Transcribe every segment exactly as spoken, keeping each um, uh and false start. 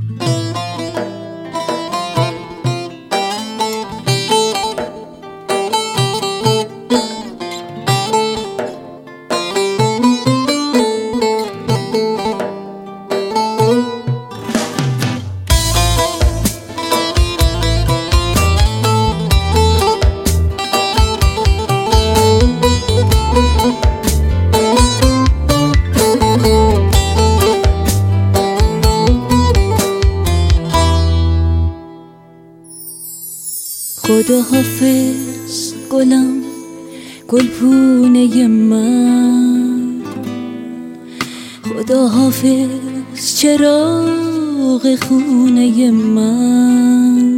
خدا حافظ گلم، گلپونه من. خدا حافظ چراغ خونه من.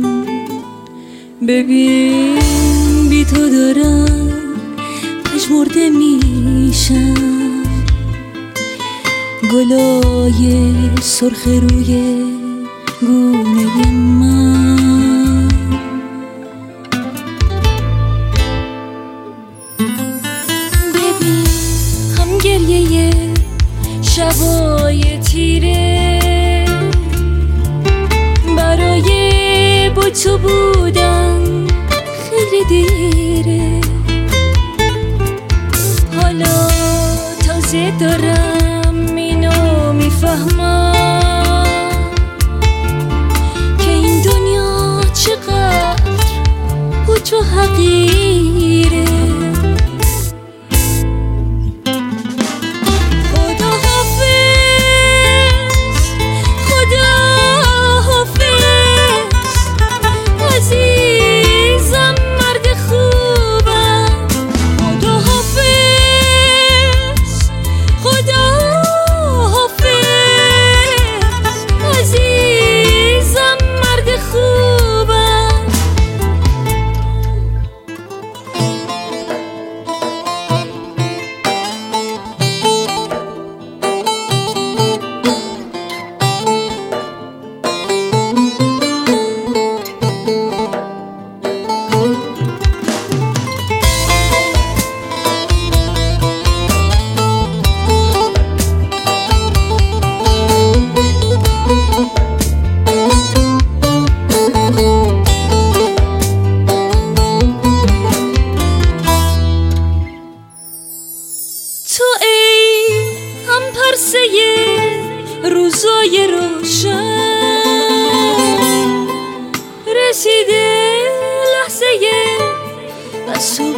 ببین بی تو دارم پژمرده میشم. گلای سرخ روی گونه من. ببین هم گریه شبای تیره، برای با تو بودن خیلی دیره. حالا تازه دارم اینو میفهمم که این دنیا چقدر پوچ و حقیره. خدا حافظ، خدا حافظ عزیزم، مرد خوبم. خدا حافظ، خدا حافظ عزیزم، مرد خوبم. تو ای هم پرسه روزای روشن، رسیده لحظه بس